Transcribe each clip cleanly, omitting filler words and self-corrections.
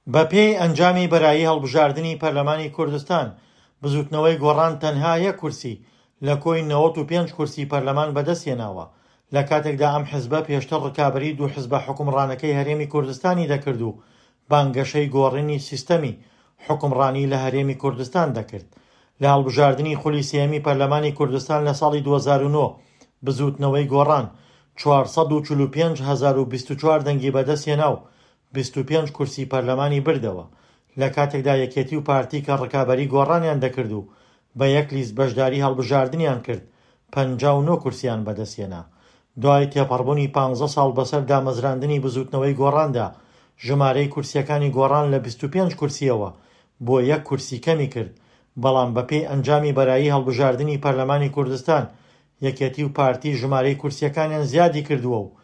بەپێی ئەنجامی بەرایی هەڵبژاردننی پەرلەمانی کوردستان بزوتنەوەی گۆڕان تەنها یەک کورسی لە کۆی 95 کورسی پەرلەمان بەدەستهێناوە لە کاتێکدا ئەم حیزبە پێشتر ڕکابەری دوو حیزبە حکومڕانەکەی هەرێمی کوردستانی دەکرد و بانگەشەی گۆڕینی سیستەمی حکومڕانی لە هەرێمی کوردستان دەکرد. لە هەڵبژاردننی خولی سێمی پەرلەمانی کوردستان لە ساڵی 2009 بزوتنەوەی گۆڕان 445,024 دەنگی بەدەستهێنا و 25 کورسی پەرلەمانی بردەوە لە کاتێکدا یەکێتی و پارتی کە ڕکابەری گۆڕانیان دەکرد و بە یەک لیست بەشداری هەڵبژاردنیان کرد 59 کورسیان بەدەستهێنا. دوای تێپەڕبوونی 15 ساڵ بەسەر دامەزراندنی بزوتنەوەی گۆڕاندا ژمارەی کورسیەکانی گۆڕان لە 25 کورسیەوە بۆ یەک کورسی کەمی کرد، بەڵام بەپێی ئەنجامی بەرایی هەڵبژاردننی پەرلەمانی کوردستان یەکێتی و پارتی ژمارەی کورسیەکانیان زیادی کردووە و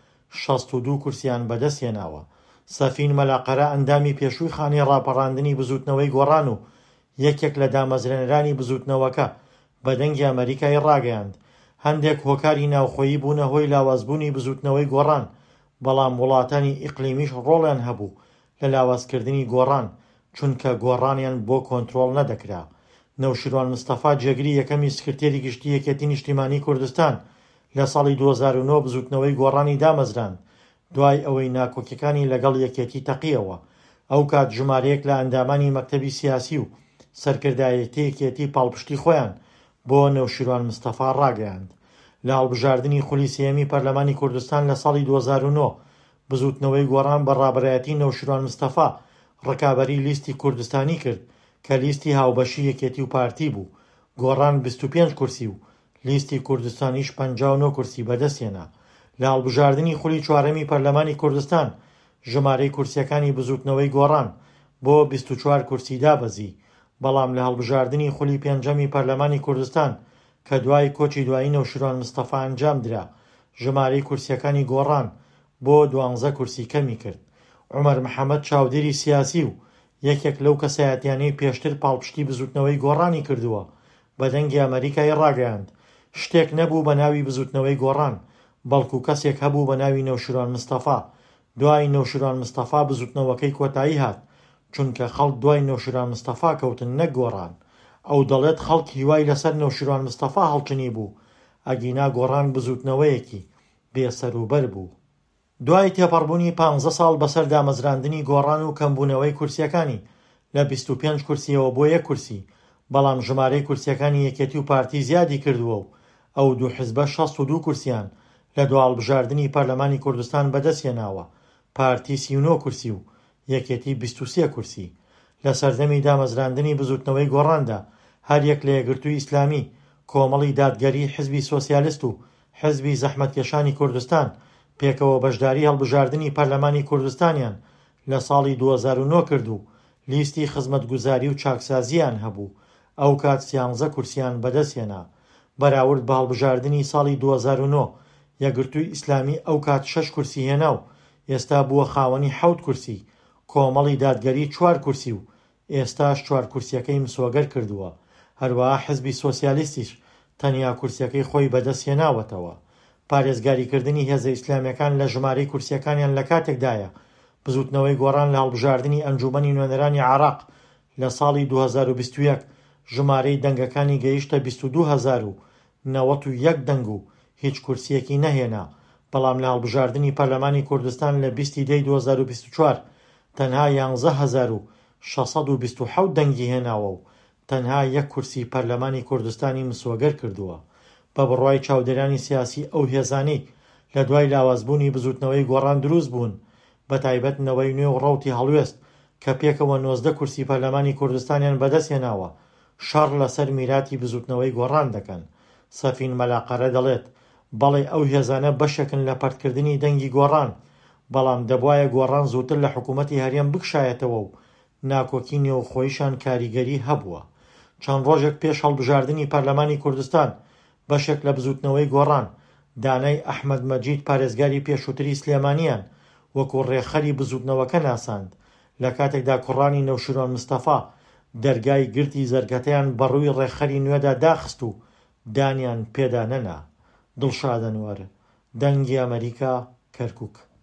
62 کورسیان بەدەستهێناوە. سەفین مەلاقەرە ئەندامی پێشووی خانەی ڕاپەڕاندنی بزوتنەوەی گۆڕان و یەکێک لە دامەزرێنەرانی بزوتنەوەکە بە دەنگی ئەمریکای ڕاگەیاند. هەندێک هۆکاری ناوخۆیی بوونە هۆی لاوازبوونی بزوتنەوەی گۆڕان، بەڵام وڵاتانی ئیقلیمیش ڕۆڵیان هەبوو لە لاوازکردنی گۆڕان چونکە گۆڕانیان بۆ کۆنتڕۆڵ نەدەکرا. نەوشیروان مستەفا جێگری یەکەمی سکرتێری گشتی یەکێتی نیشتیمانی کوردستان لە ساڵی 2009 بزوتنەوەی گۆڕانی دامەزراند دوای ئەوەی ناکۆکیەکانی لەگەڵ یەکێتی تەقیەوە. ئەو کات ژمارەیەک لە ئەندامانی مەکتەبی سیاسی و سەرکردایەتی یەکێتی پاڵپشتی خۆیان بۆ نەوشیروان مستەفا ڕاگەیاند. لە هەڵبژاردننی خولی سێمی پەرلەمانی کوردستان لە ساڵی 2009 بزوتنەوەی گۆڕان بە ڕابەرایەتی نەوشیروان مستەفا ڕکابەری لیستی کوردستانی کرد کە لیستی هاوبەشی یەکێتی و پارتی بوو. گۆڕان 25 کورسی و لیستی کوردستانیش 59 کورسی بەدەستهێنا. لە هەڵبژاردننی خولی چوارەمی پەرلەمانی کوردستان ژمارەی کورسیەکانی بزوتنەوەی گۆڕان بۆ 24 کورسی دابەزی، بەڵام لە هەڵبژاردننی خولی پێنجەمی پەرلەمانی کوردستان کە دوای کۆچی دوایی نەوشیروان مستەفا ئەنجام درا ژمارەی کورسیەکانی گۆڕان بۆ 12 کورسی کەمی کرد. عومەر محەممەد چاودێری سیاسی و یەکێک لەو کەسایەتیانەی پێشتر پاڵپشتی بزوتنەوەی گۆڕانی کردووە بە دەنگی ئەمریکای ڕاگەیاند. شتێک نەبوو بە ناوی بزوتنەوەی گۆڕان، بەڵکو کەسێک هەبوو بە ناوی نەوشیروان مستەفا. دوای نەوشیروان مستەفا بزوتنەوەکەی کۆتایی هات چونکە خەڵک دوای نەوشیروان مستەفا کەوتن نەک گۆڕان. ئەو دەڵێت خەڵک هیوای لەسەر نەوشیروان مستەفا هەڵچنی بوو، ئەگینا گۆڕان بزوتنەوەیەکی بێسەروبەر بوو. دوای تێپەڕبوونی 15 ساڵ بەسەر دامەزراندنی گۆڕان و کەمبوونەوەی کورسیەکانی لە 25 کورسیەوە بۆ یەک کورسی، بەڵام ژمارەی کورسیەکانی یەکێتی و پارتی زیادی کردووە و ئەو دوو حیزبە 62 کورسیان لە دو هەڵبژاردننی پەرلەمانی کوردستان بەدەستهێناوە، پارتی 39 کورسی و یەکێتی 23 کورسی. لە سەردەمی دامەزراندنی بزوتنەوەی گۆڕاندا هەر یەک لە یەکگرتووی ئیسلامی، کۆمەڵی دادگەری، حیزبی سۆسیالیست و حیزبی زەحمەتکێشانی کوردستان پێکەوە بەشداری هەڵبژاردننی پەرلەمانی کوردستانیان لە ساڵی 2009 کرد و لیستی خزمەتگوزاری و چاکسازیان هەبوو. ئەو کات 13 کورسیان بەدەستهێنا. بەراورد بە هەڵبژاردننی ساڵی 2009 یەکگرتووی ئیسلامی ئەو کات 6 کورسی هێنا و ئێستا بووە خاوەنی 7 کورسی، کۆمەڵی دادگەری 4 کورسی و ئێستاش 4 کورسیەکەی مسۆگەر کردووە. هەروەها حیزبی سۆسیالیستیش تەنیا کورسیەکەی خۆی بەدەستهێناوەتەوە. پارێزگاریکردنی هێزە ئیسلامیەکان لە ژمارەی کورسیەکانیان لە کاتێکدایە بزوتنەوەی گۆڕان لە هەڵبژاردننی ئەنجومەنی نوێنەرانی عێراق لە ساڵی 2021 ژمارەی دەنگەکانی گەیشتە 22,091 دەنگ و هیچ کورسیەکی نەهێنا، بەڵام لە هەڵبژاردننی پەرلەمانی کوردستان لە 20 دەی 2024 تەنها 11,627 دەنگی هێناوە و تەنها یەک کورسی پەرلەمانی کوردستانی مسۆگەر کردووە. بە بڕوای چاودێرانی سیاسی ئەو هێزانەی لە دوای لاوازبوونی بزوتنەوەی گۆڕان دروست بوون، بە تایبەت نەوەی نوێ و ڕەوتی هەڵوێست کە پێکەوە 19 کورسی پەرلەمانی کوردستانیان بەدەستهێناوە، شەڕ لەسەر میراتی بزوتنەوەی گۆڕان دەکەن. سەفین مەلاقەرە دەڵێت بەڵێ ئەو هێزانە بەشێکن لە پەرتکردنی دەنگی گۆڕان، بەڵام دەبوایە گۆڕان زووتر لە حکوومەتی هەرێم بکشایەتەوە و ناکۆکی نێوخۆیشان کاریگەری هەبووە. چەند ڕۆژێک پێش هەڵبژاردننی پەرلەمانی کوردستان بەشێک لە بزوتنەوەی گۆڕان دانای ئەحمەد مەجید پارێزگاری پێشووتری سلێمانیان وەکو ڕێخەری بزوتنەوەکە ناساند، لە کاتێکدا کوڕانی نەوشیروان مستەفا دەرگای گرتی زەرگەتەیان بەڕووی ڕێخەری نوێدا داخست و دانیان پێدا نەنا. دڵشاد ئەنوەر، دەنگی ئەمریکا، کەرکووک.